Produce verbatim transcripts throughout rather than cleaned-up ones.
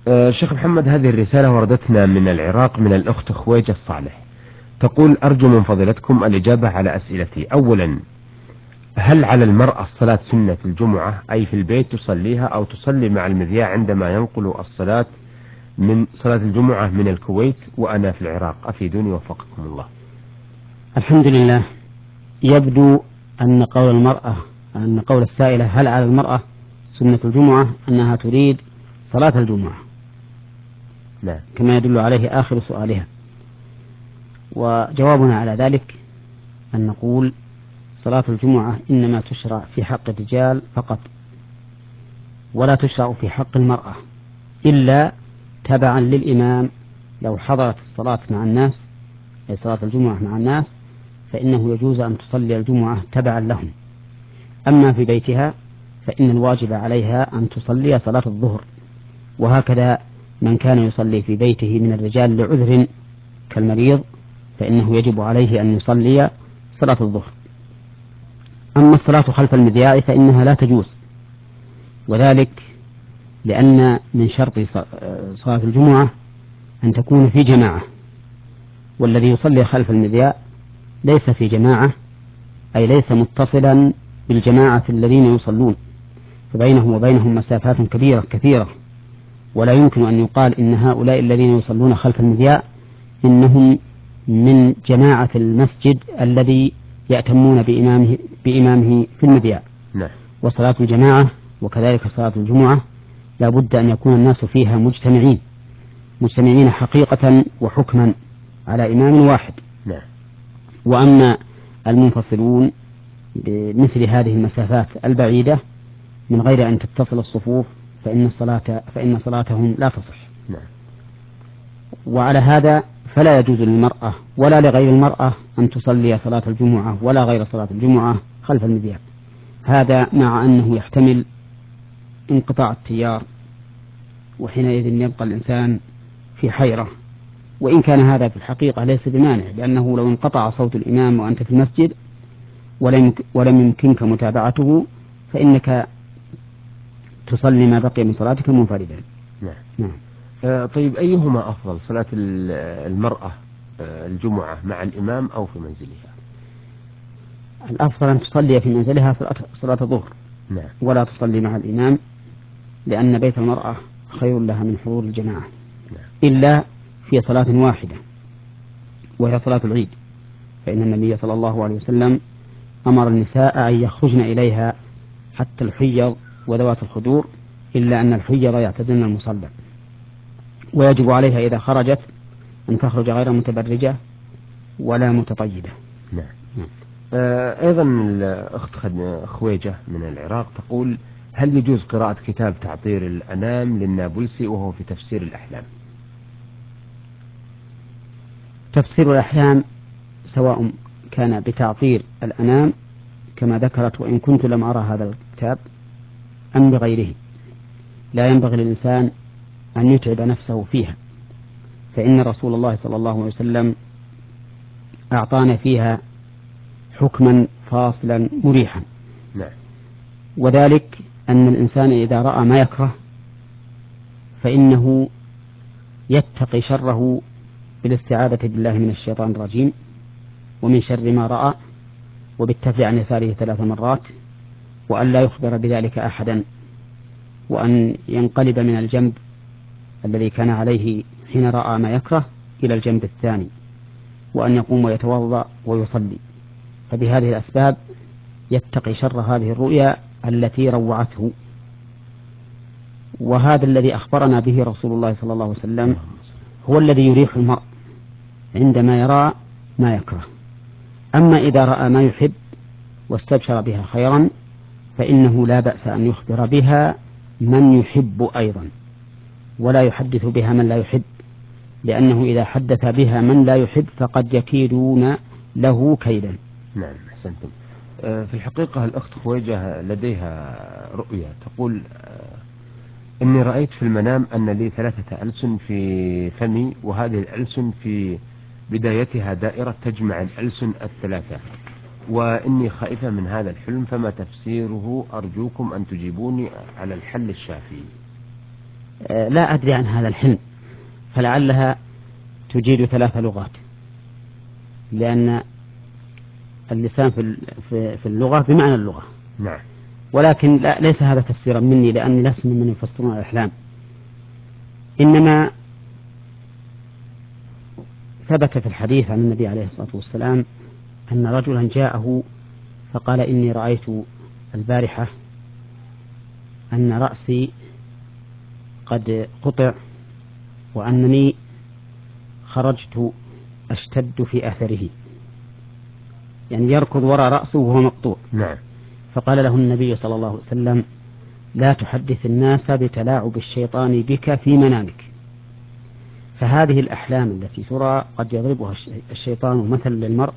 آه شيخ محمد، هذه الرسالة وردتنا من العراق من الأخت خويجة الصالح، تقول: أرجو من فضيلتكم الإجابة على أسئلتي. أولا، هل على المرأة صلاة سنة الجمعة، أي في البيت تصليها أو تصلي مع المذياع عندما ينقل الصلاة من صلاة الجمعة من الكويت وأنا في العراق؟ أفيدوني وفقكم الله. الحمد لله. يبدو أن قول المرأة أن قول السائلة هل على المرأة سنة الجمعة أنها تريد صلاة الجمعة، نعم. كما يدل عليه آخر سؤالها. وجوابنا على ذلك أن نقول صلاة الجمعة إنما تشرع في حق الرجال فقط، ولا تشرع في حق المرأة إلا تبعا للإمام. لو حضرت الصلاة مع الناس، أي صلاة الجمعة مع الناس، فإنه يجوز أن تصلي الجمعة تبعا لهم. أما في بيتها فإن الواجب عليها أن تصلي صلاة الظهر، وهكذا من كان يصلي في بيته من الرجال لعذر كالمريض فإنه يجب عليه أن يصلي صلاة الظهر. أما الصلاة خلف المذياع فإنها لا تجوز، وذلك لأن من شرط صلاة الجمعة أن تكون في جماعة، والذي يصلي خلف المذياع ليس في جماعة، أي ليس متصلا بالجماعة الذين يصلون، فبينه وبينهم مسافات كبيرة كثيرة، ولا يمكن أن يقال إن هؤلاء الذين يصلون خلف المذياع إنهم من جماعة المسجد الذي يأتمون بإمامه, بإمامه في المذياع. نعم. وصلاة الجماعة وكذلك صلاة الجمعة لا بد أن يكون الناس فيها مجتمعين مجتمعين حقيقة وحكما على إمام واحد. نعم. وأما المنفصلون بمثل هذه المسافات البعيدة من غير أن تتصل الصفوف فإن الصلاة فإن صلاتهم لا تصح. نعم. وعلى هذا فلا يجوز للمرأة ولا لغير المرأة أن تصلي صلاة الجمعة ولا غير صلاة الجمعة خلف المذياع، هذا مع أنه يحتمل انقطاع التيار، وحينئذ يبقى الإنسان في حيرة. وإن كان هذا في الحقيقة ليس بمانع، لأنه لو انقطع صوت الإمام وأنت في المسجد ولم ولم يمكنك متابعته فإنك تصلي ما بقي من صلاتك منفردا. نعم. نعم. آه طيب، أيهما أفضل، صلاة المرأة آه الجمعة مع الإمام أو في منزلها؟ الأفضل أن تصلي في منزلها صلاة, صلاة الظهر. نعم. ولا تصلي مع الإمام، لأن بيت المرأة خير لها من حضور الجماعة. نعم. إلا في صلاة واحدة وهي صلاة العيد، فإن النبي صلى الله عليه وسلم أمر النساء أن يخرجن إليها حتى الحيض وذوات الخدور، إلا أن الحيض يعتزلن المصلى، ويجب عليها إذا خرجت أن تخرج غير متبرجة ولا متطيبة. نعم. نعم. آه أيضا الأخت خويجة من العراق تقول: هل يجوز قراءة كتاب تعطير الأنام للنابلسي وهو في تفسير الأحلام؟ تفسير الأحلام سواء كان بتعطير الأنام كما ذكرت، وإن كنت لم أرى هذا الكتاب، أم بغيره، لا ينبغي للإنسان أن يتعب نفسه فيها، فإن رسول الله صلى الله عليه وسلم أعطانا فيها حكما فاصلا مريحا. نعم. وذلك أن الإنسان إذا رأى ما يكره فإنه يتقي شره بالاستعاذة بالله من الشيطان الرجيم ومن شر ما رأى، وبالتفل عن يساره ثلاث مرات، وأن لا يخبر بذلك أحدا، وأن ينقلب من الجنب الذي كان عليه حين رأى ما يكره إلى الجنب الثاني، وأن يقوم ويتوضأ ويصلي. فبهذه الأسباب يتقي شر هذه الرؤيا التي روعته. وهذا الذي أخبرنا به رسول الله صلى الله عليه وسلم هو الذي يريح المرء عندما يرى ما يكره. أما إذا رأى ما يحب واستبشر بها خيرا فإنه لا بأس أن يخبر بها من يحب أيضا، ولا يحدث بها من لا يحب، لأنه إذا حدث بها من لا يحب فقد يكيدون له كيدا. نعم، أحسنتم. في الحقيقة الأخت خويجة لديها رؤية تقول: إني رأيت في المنام أن لي ثلاثة ألسن في فمي، وهذه الألسن في بدايتها دائرة تجمع الألسن الثلاثة، وإني خائفة من هذا الحلم، فما تفسيره؟ أرجوكم أن تجيبوني على الحل الشافي. لا أدري عن هذا الحلم، فلعلها تجيد ثلاث لغات، لأن اللسان في اللغة بمعنى اللغة. نعم. ولكن لا ليس هذا تفسيرا مني، لأني لست ممن يفسرون الأحلام، إنما ثبت في الحديث عن النبي عليه الصلاة والسلام أن رجلا جاءه فقال: إني رأيت البارحة أن رأسي قد قطع، وأنني خرجت أشتد في أثره، يعني يركض وراء رأسه وهو مقطوع. نعم. فقال له النبي صلى الله عليه وسلم: لا تحدث الناس بتلاعب الشيطان بك في منامك. فهذه الأحلام التي ترى قد يضربها الشيطان مثلا للمرء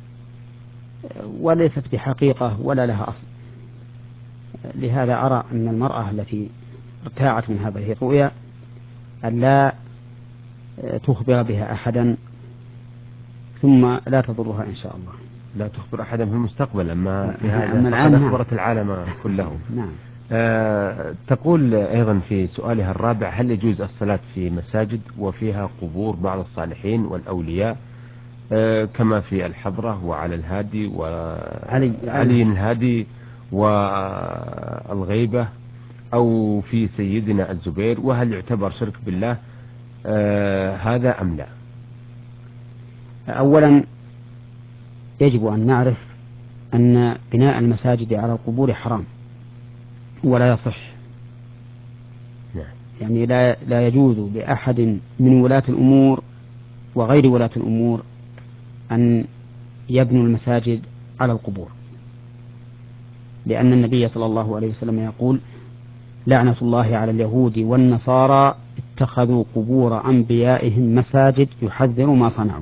وليست بحقيقة ولا لها أصل. لهذا أرى أن المرأة التي ارتاعت من هذه الرؤيا أن لا تخبر بها أحدا، ثم لا تضرها إن شاء الله. لا تخبر أحدا في المستقبل، أما في هذا أما فقد الآن أخبرت العالم كله. نعم. آه تقول أيضا في سؤالها الرابع: هل يجوز الصلاة في مساجد وفيها قبور بعض الصالحين والأولياء آه كما في الحضرة وعلى الهادي وعلي الهادي والغيبة أو في سيدنا الزبير، وهل يعتبر شرك بالله آه هذا أم لا؟ أولا يجب أن نعرف أن بناء المساجد على القبور حرام ولا يصح. يعني لا, لا يجوز لأحد من ولاة الأمور وغير ولاة الأمور أن يبنوا المساجد على القبور، لأن النبي صلى الله عليه وسلم يقول: لعنة الله على اليهود والنصارى اتخذوا قبور أنبيائهم مساجد يحذر ما صنعوا.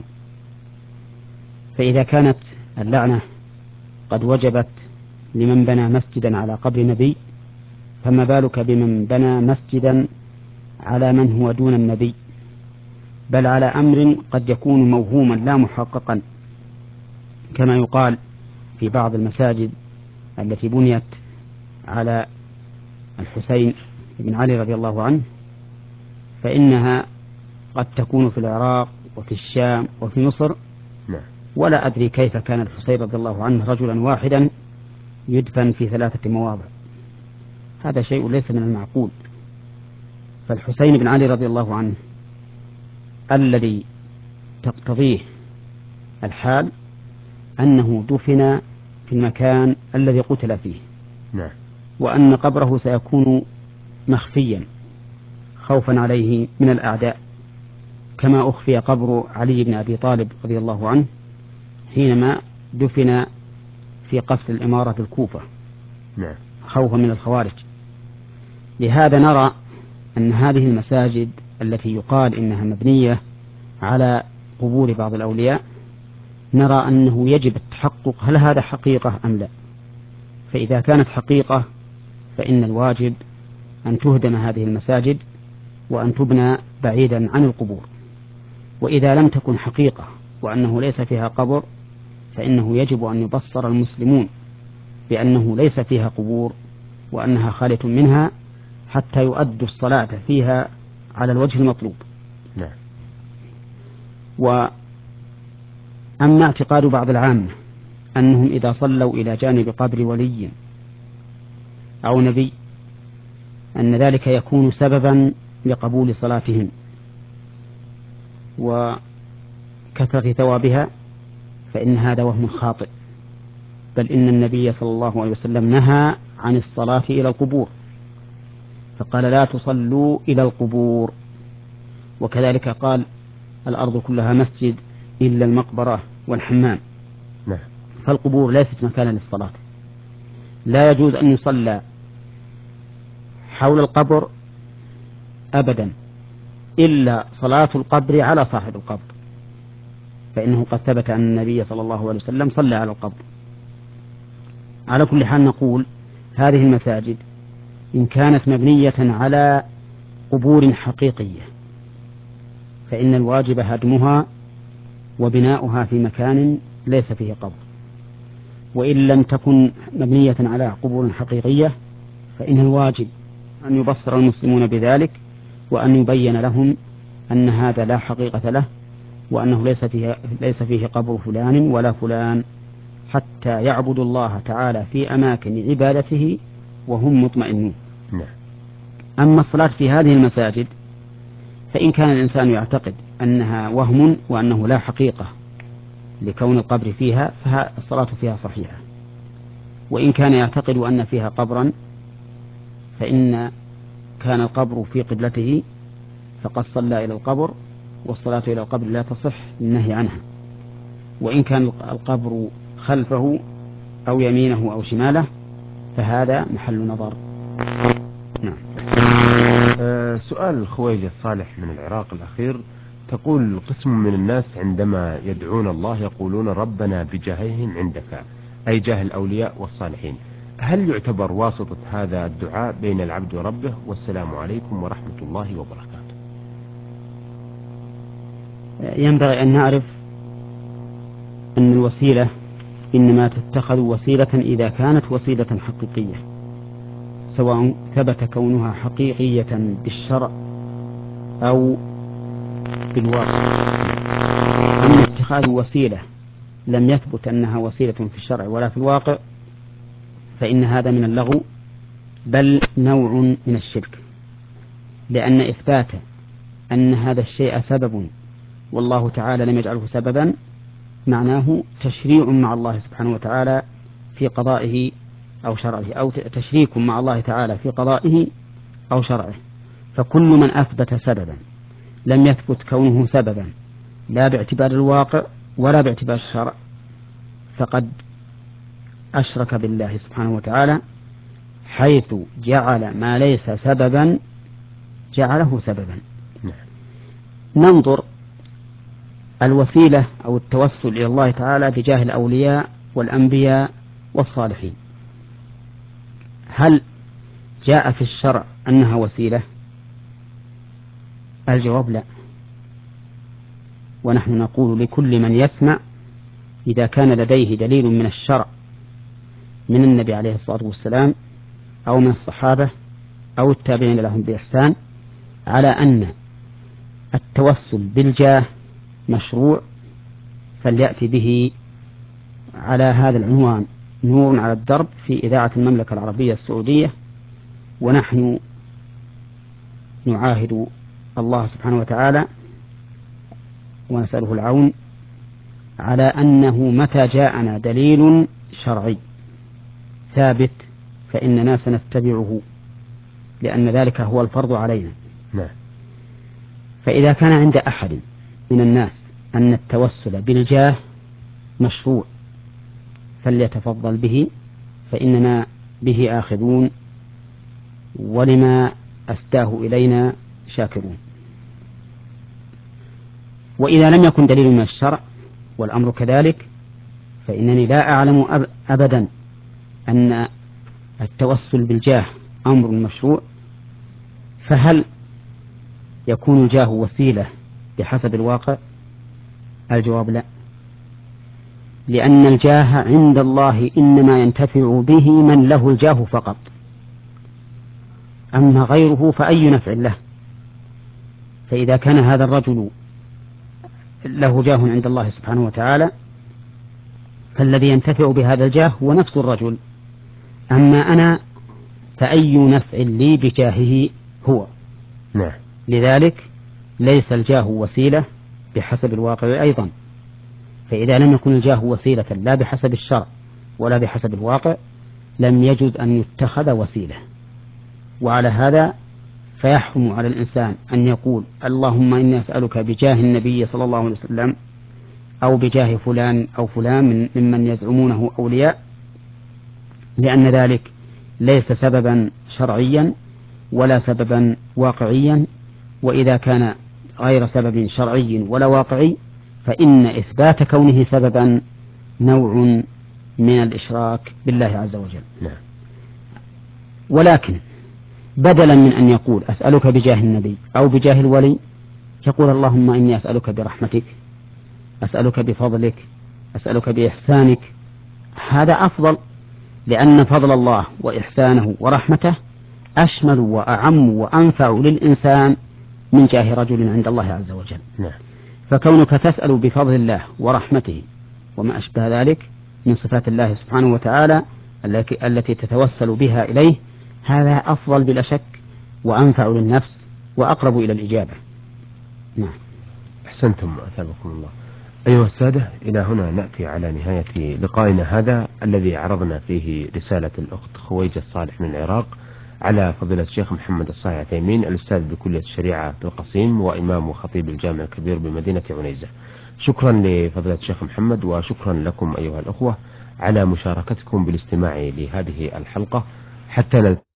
فإذا كانت اللعنة قد وجبت لمن بنى مسجدا على قبر نبي، فما بالك بمن بنى مسجدا على من هو دون النبي، بل على أمر قد يكون موهوما لا محققا، كما يقال في بعض المساجد التي بنيت على الحسين بن علي رضي الله عنه، فإنها قد تكون في العراق وفي الشام وفي مصر، ولا أدري كيف كان الحسين رضي الله عنه رجلا واحدا يدفن في ثلاثة مواضع. هذا شيء ليس من المعقول. فالحسين بن علي رضي الله عنه الذي تقتضيه الحال أنه دفن في المكان الذي قتل فيه، نعم. وأن قبره سيكون مخفيا خوفا عليه من الأعداء، كما أخفي قبر علي بن أبي طالب رضي الله عنه حينما دفن في قصر الإمارة الكوفة، نعم. خوفا من الخوارج. لهذا نرى أن هذه المساجد التي يقال إنها مبنية على قبور بعض الأولياء نرى أنه يجب التحقق هل هذا حقيقة أم لا. فإذا كانت حقيقة فإن الواجب أن تهدم هذه المساجد وأن تبنى بعيدا عن القبور. وإذا لم تكن حقيقة وأنه ليس فيها قبر فإنه يجب أن يبصر المسلمون بأنه ليس فيها قبور وأنها خالية منها حتى يؤدوا الصلاة فيها على الوجه المطلوب. نعم. وأما اعتقاد بعض العامة أنهم إذا صلوا إلى جانب قبر ولي أو نبي أن ذلك يكون سببا لقبول صلاتهم وكثرة ثوابها، فإن هذا وهم خاطئ، بل إن النبي صلى الله عليه وسلم نهى عن الصلاة إلى القبور، فقال: لا تصلوا إلى القبور. وكذلك قال: الأرض كلها مسجد إلا المقبرة والحمام. نعم. فالقبور ليست مكانا للصلاة. لا يجوز أن يصلى حول القبر أبدا إلا صلاة القبر على صاحب القبر، فإنه قد ثبت أن النبي صلى الله عليه وسلم صلى على القبر. على كل حال نقول هذه المساجد إن كانت مبنية على قبور حقيقية فإن الواجب هدمها وبناؤها في مكان ليس فيه قبر، وإن لم تكن مبنية على قبور حقيقية فإن الواجب أن يبصر المسلمون بذلك وأن يبين لهم أن هذا لا حقيقة له، وأنه ليس فيه, ليس فيه قبر فلان ولا فلان، حتى يعبدوا الله تعالى في أماكن عبادته وهم مطمئنون. أما الصلاة في هذه المساجد فإن كان الإنسان يعتقد أنها وهم وأنه لا حقيقة لكون القبر فيها فالصلاة فيها صحيحة، وإن كان يعتقد أن فيها قبرا فإن كان القبر في قبلته فقد صلى إلى القبر، والصلاة إلى القبر لا تصح للنهي عنها. وإن كان القبر خلفه أو يمينه أو شماله فهذا محل نظر. نعم. أه سؤال الخويجة صالح من العراق الأخير، تقول قسم من الناس عندما يدعون الله يقولون ربنا بجاههم عندك، أي جاه الأولياء والصالحين، هل يعتبر واسطة هذا الدعاء بين العبد وربه؟ والسلام عليكم ورحمة الله وبركاته. ينبغي أن نعرف أن الوسيلة إنما تتخذ وسيلة إذا كانت وسيلة حقيقية، سواء ثبت كونها حقيقية بالشرع أو بالواقع. أما اتخاذ وسيلة لم يثبت أنها وسيلة في الشرع ولا في الواقع فإن هذا من اللغو، بل نوع من الشرك، لأن إثبات أن هذا الشيء سبب والله تعالى لم يجعله سببا معناه تشريع مع الله سبحانه وتعالى في قضائه أو شرعه، أو تشريك مع الله تعالى في قضائه أو شرعه. فكل من أثبت سببا لم يثبت كونه سببا لا باعتبار الواقع ولا باعتبار الشرع فقد أشرك بالله سبحانه وتعالى، حيث جعل ما ليس سببا جعله سببا. ننظر الوسيلة أو التوسل إلى الله تعالى بجاه الأولياء والأنبياء والصالحين، هل جاء في الشرع أنها وسيلة؟ الجواب لا. ونحن نقول لكل من يسمع إذا كان لديه دليل من الشرع من النبي عليه الصلاة والسلام أو من الصحابة أو التابعين لهم بإحسان على أن التوسل بالجاه مشروع فليأتي به على هذا العنوان نور على الدرب في إذاعة المملكة العربية السعودية، ونحن نعاهد الله سبحانه وتعالى ونسأله العون على أنه متى جاءنا دليل شرعي ثابت فإننا سنتبعه، لأن ذلك هو الفرض علينا. نعم. فإذا كان عند أحد من الناس أن التوسل بالجاه مشروع فليتفضل به، فإننا به آخذون ولما أسداه إلينا شاكرون. وإذا لم يكن دليل من الشرع والأمر كذلك فإنني لا أعلم أبدا أن التوسل بالجاه أمر مشروع، فهل يكون الجاه وسيلة بحسب الواقع؟ الجواب لا، لأن الجاه عند الله إنما ينتفع به من له الجاه فقط، أما غيره فأي نفع له. فإذا كان هذا الرجل له جاه عند الله سبحانه وتعالى فالذي ينتفع بهذا الجاه هو نفس الرجل، أما أنا فأي نفع لي بجاهه هو. نعم. لذلك ليس الجاه وسيلة بحسب الواقع أيضا، فإذا لم يكن الجاه وسيلة لا بحسب الشرع ولا بحسب الواقع لم يجد أن يتخذ وسيلة. وعلى هذا فيحرم على الإنسان أن يقول اللهم إني أسألك بجاه النبي صلى الله عليه وسلم أو بجاه فلان أو فلان من ممن يزعمونه أولياء، لأن ذلك ليس سببا شرعيا ولا سببا واقعيا. وإذا كان غير سبب شرعي ولا واقعي فإن إثبات كونه سببا نوع من الإشراك بالله عز وجل. نعم. ولكن بدلا من أن يقول أسألك بجاه النبي أو بجاه الولي يقول اللهم إني أسألك برحمتك، أسألك بفضلك، أسألك بإحسانك. هذا أفضل، لأن فضل الله وإحسانه ورحمته أشمل وأعم وأنفع للإنسان من جاه رجل عند الله عز وجل. نعم. فكونك تسأل بفضل الله ورحمته وما أشبه ذلك من صفات الله سبحانه وتعالى التي تتوسل بها إليه، هذا أفضل بلا شك وأنفع للنفس وأقرب إلى الإجابة. نعم. أحسنتم أثابكم الله. أيها السادة، إلى هنا نأتي على نهاية لقائنا هذا الذي عرضنا فيه رسالة الأخت خويجة الصالح من العراق على فضيلة الشيخ محمد الصالح عثيمين، الأستاذ بكلية الشريعة بالقصيم وإمام وخطيب الجامع الكبير بمدينة عنيزة. شكرا لفضيلة الشيخ محمد، وشكرا لكم أيها الأخوة على مشاركتكم بالاستماع لهذه الحلقة. حتى